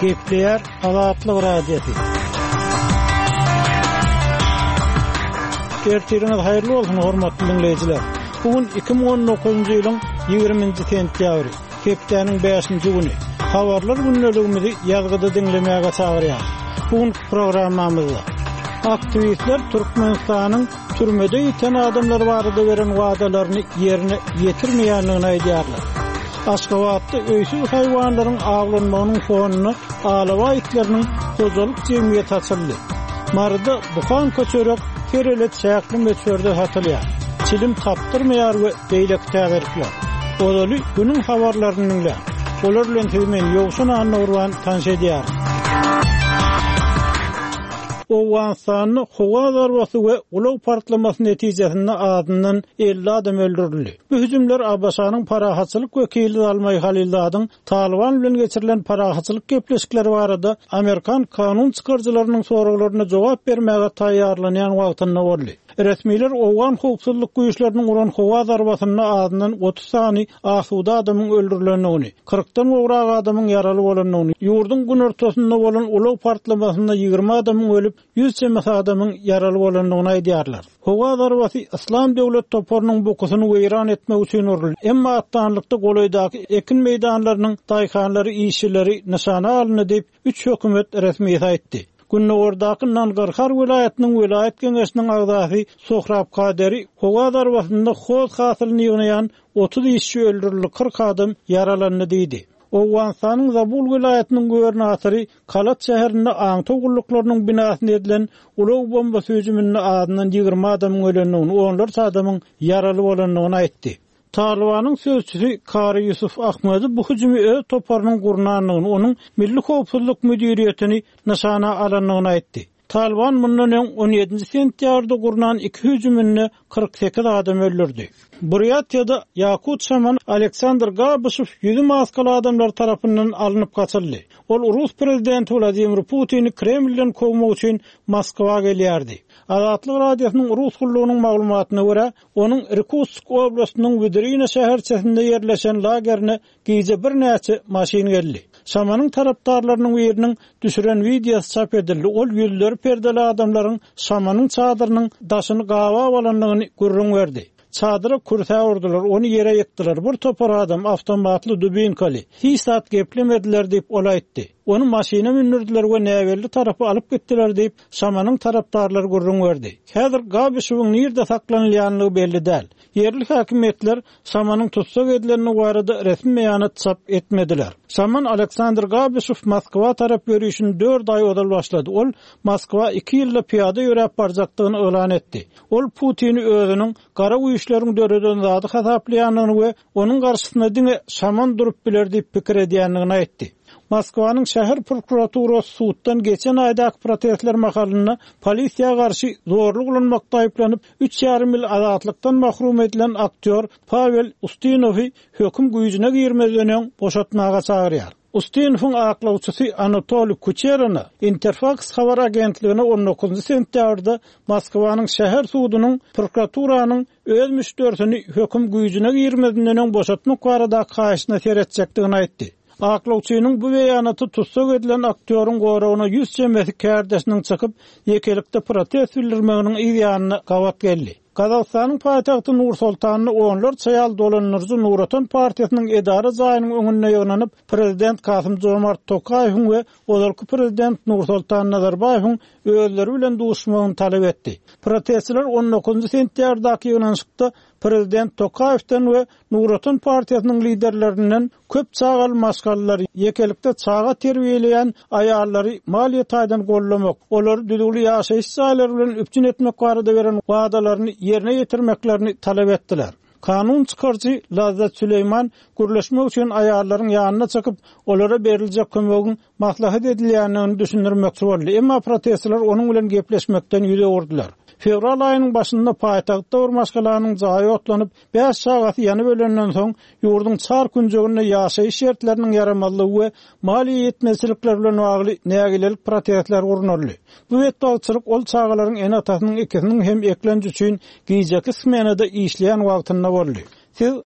Gepleyer Azatlyk Radiosu. Ertiriniz hayırlı olsun hormatly dinleyijiler. Bugün 2019-njy ýylyň 20-nji sentýabry, hepdeniň 5-nji güni. Habarlar günneligimizi ýazgyda dinlemäge çagyrýar. Bugün programmamyzda aktivistler Türkmenistanyň türmede ýeten adamlar barada beren wagdalaryny ýerine ýetirmeýänligini aýdýarlar. Aşgabatda öýsüz haýwanlaryň aglanmagynyň fonuny alawa itleriniň gozalyk jemgyýeti açyldy. Marda buhan köçerek kerelet çäkli meçörde hatylýar. Çilim tapdyrmaýar we beýlek tägerikler. Olaly günüň habarlaryny dinle. Olar bilen hemen ýogşun anlawran tanşedýär. Owganstanyň howa zarbasy we ulaw partlamasy netijesinde adından 50 adam öldürildi. Bu hüjümler Abbasanyň parahatçylyk wekili Zalmay Halilladyň Taliban bilen geçirilen parahatçylyk gepleşikleri barada Amerikan kanun çykarjylarynyň soraglaryna jogap bermäge taýýarlanýan wagtynda boldy. Resmiler Owgan howpsuzlyk güýçleriniň uran howa zarbasyna adından 30 sany asuda adamyň öldürilendigini, 40-dan gowrak adamyň ýaraly bolandygyny, ýurdun gün ortasynda bolan ulaw partlamasynda 20 adamyň ölüp, 100 çemek adamyň ýaraly bolandygyny aýdýarlar. Howa zarbasy İslam döwlet toparynyň bokusyny weýran etmek üçin urildi. Emma atdanlykda golaýdaky ekin meýdanlarynyň daýkanlary, işçileri nişana alyndy diýip 3 hökümet resmi aýtdy. Günnäwrdaky Nangarhar vilayatynyň vilayat geňeşiniň agdasy Sohrab Kaderi howa zarbasynda hoz hasylyny ýygnaýan 30 işçi öldürildi, 40 adam ýaralandy diýdi. Owganstanyň Zabul vilayatynyň gubernatory Kalat şäherinde aňto gulluklarynın binasyna edilen ulaw bomba hüjümine adından 20 adamyň ölendigini, onlarca adamyň ýaraly bolandygyny aýtdy. Talibanyň sözçüsü Kari Yusuf Ahmedy bu hüjümi öz toparynyň gurnanlygyny, onuň Milli Howpsuzlyk Müdiriýetini nişana alanlygyny aýtdy. Taliban bundan 17-nji sentýarda gurnan 2 hüjümini 48 adam öldürdi. Buryatyada Yakut şaman Aleksandr Gabyshev 100 maskaly adamlar tarapyndan alınıp kaçyldy. Ol Rus prezidenti Vladimir Putin'i Kremlden kowmak üçin Moskwaga gelýärdi. Azatlyk radiosynyň Rus gullugynyň maglumatyna görä, onuň Irkutsk oblastynyň Vedrina şäherçesinde ýerleşen lagerine gize bir näçe maşin geldi. Şamanyň tarapdarlarynyň biriniň düşüren videosy çap edildi. Ol ýüzleri perdeli adamlaryň şamanyň çadyrynyň daşyny gawa bolanlygyny görüň berdi. Çadyra kursa urdular, onu yere yıktılar. Bir topar adam avtomatly dubinkaly. Hiç saat geplemediler diýip olaýtdy. Onu maşina mindirdiler we näwelli tarapy alyp gitdiler diýip şamanyň tarapdarlary görüň berdi. Häzir Gabyshewiň nirde saklanýanlygy belli däl. Yerli häkimetler şamanyň tutsak edilenini barada resmi beýanat çap etmediler. Şaman Aleksandr Gabyshew Moskwa tarap ýörüşini 4 ay odal başlady. Ol Moskwa 2 ýylda piyada ýörep barjakdygyny elan etdi. Ol Putin'i özüniň gara güýçleriň döreden zady hasaplaýanyny we onuň garşysyna diňe şaman durup biler diýip pikir edýänligini aýtdy. Moskwanyň şäher prokuraturasy suwtdan geçen aýda protestler makalyna polisiýa garşy zorluk ulanmakda aýplanyp 3,5 ýyl azatlykdan mahrum edilen aktyor Pavel Ustinowy höküm güýjüne girmezden boşatmaga çagyrýar. Ustinowyň aklawçysy Anatoly Kucheriny Interfax habar agentligine 19 sentýarda Moskwanyň şäher suwdynyň prokuraturynyň öz müşterisini höküm güýjüne girmezden boşatmak barada kaýşyna seretjekdigini aýtdy. Aklawçynyň bu beýanaty tutsak edilen aktýoryň goragyna 100 çemesi kärdeşiniň çykyp ýekelikde protest bildirmeginiň ýanyna gawat geldi. Kazakstanyň paýtagty Nur-Sultanyny onlar çaýal dolanyrjy Nuratan partiýasynyň edara zaýynyň öňünde ýygnanyp prezident Kasym-Jomart Tokaýew we olarky prezident Nur-Sultan Nazarbaýew özleri bilen duşmagyny talap etdi. Protestçiler 19 sentýardaky ýygnanşykda prezident Tokaýewden we Nuratan partiýasynyň liderlerinden köp çağal maskallary, ýekelikde çağa terbiýeleýän aýallary maliýetaýdan gollamak, olary düzgün ýaşaýyş saýlary bilen üpçün etmek barada beren wagdalaryny yerine ýetirmeklerini talap etdiler. Kanun çykarjy Lazzat Süleyman gürleşmek üçin aýallaryň ýanyna çykyp olara beriljek kömegiň maslahat edilýänini düşündirmekçi boldy. Emma protestçiler onuň bilen gepleşmekden ýüze urdular. Fevral aýynyň başynda paýtagtda urmaşgalanyň jaýy otlanyp 5 sagat ýanyp ölenden soň ýurdun çar günjeginde ýaşaýyş şertleriniň ýaramallygy we mali ýetmezlikler bilen bagly nägilelik protestler guruldy. Bu etdagçylyk ol çağalaryň en atasynyň ikisiniň hem eklenji üçin giýjeki smenada işleýän wagtynda boldy. Siz